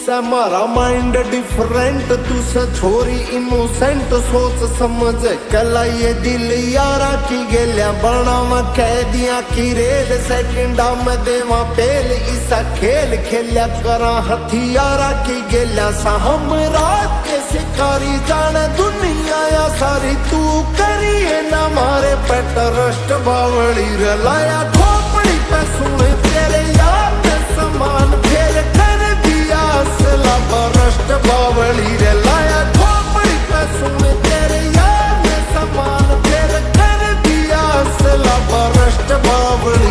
तुझसे मारा mind different, तुझसे छोरी इनोसेंट, सोच समझ कला ये दिल यारा की गेल्या बनावा कैदियां की रेल, सेकंडा में देवा पेल, इसा खेल खेल्या करा हथियारा की गेल्या सा हम रात के शिकारी, जाने दुनिया या सारी तू करिए ना मारे पे ट्रस्ट, बावली रलाया खोपड़ी पे सुने तेरे यार ने समान, फेर कर दिया असला बरस्ट, बावली रलाया खोपड़ी पे सुने तेरे यार ने समान, फेर कर दिया असला बरस्ट, बावली।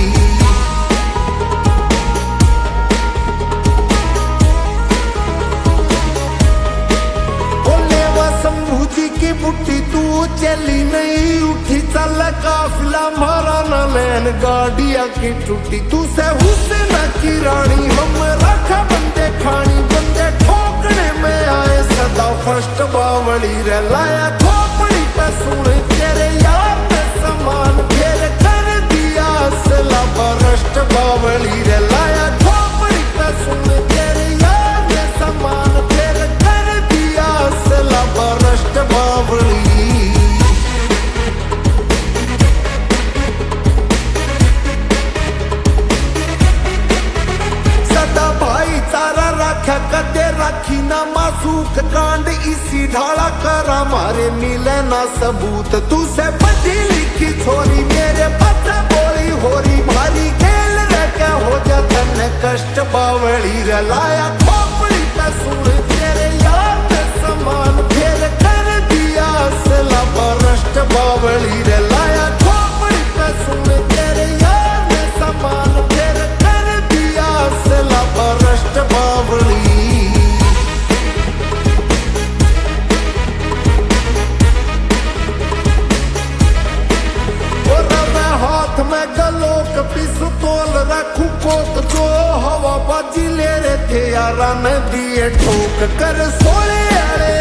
की बुट्टी तू चली नहीं उठी, चल काफिला मारा न लैन गाड़िया की टूटी, तू से हुसैन की रानी हम रखा बंदे खानी, बंदे ठोकने में आए सदा फर्स्ट, बावली रे लाया खोपड़ी पे सुने तेरे यार ने समान, फेर कर दिया असला बरस्ट, बावली रे लाया खोपड़ी पे सुने तेरे यार ने समान, फेर कर दिया असला बरस्ट, बावली। सदा भाईचारा रखा कदे राखी ना मासूक कांड, इसी ढाला करा मारे मिले ना सबूत, तू से पढ़ी लिखी छोरी मेरे पता बोली होरी, भारी खेल रखे हो जतन कष्ट, बावली रे लाया खोपड़ी पे सुन तेरे यार ने समान, फेर कर दिया असला बरस्ट, बावली रे लाया खोपड़ी पे सुन तेरे यार ने समान, फेर कर दिया असला बरस्ट, बावली। हाथ में गलोक पिस्तौल रखू कोक, जो हवा बाजी ले रहे थे यारा ने दिए ठोक कर, सोले अरे